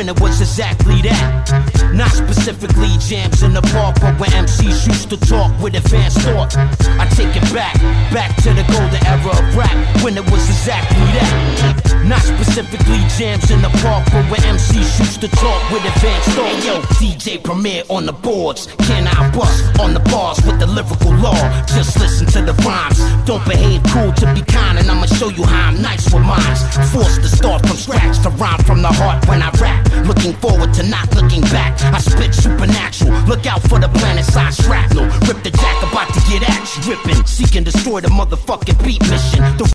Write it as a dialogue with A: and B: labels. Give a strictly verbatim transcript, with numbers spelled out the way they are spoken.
A: when it was exactly that. Not specifically jams in the park, but when M Cs used to talk with advanced thought. I take it back, back to the golden era of rap, when it was exactly that. Not specifically jams in the park, but when M Cs used to talk with advanced thought. Hey yo, D J Premier on the boards, can I bust on the bars with the lyrical law? Just listen to the rhymes, don't behave cool to be kind, and I'ma show you how I'm nice with mines. Forced to start from scratch, to rhyme from the heart when I rap. Looking forward to not looking back, I spit supernatural, look out for the planet-sized shrapnel. Rip the jack, about to get at you, ripping, seek and destroy the motherfucking beat mission. The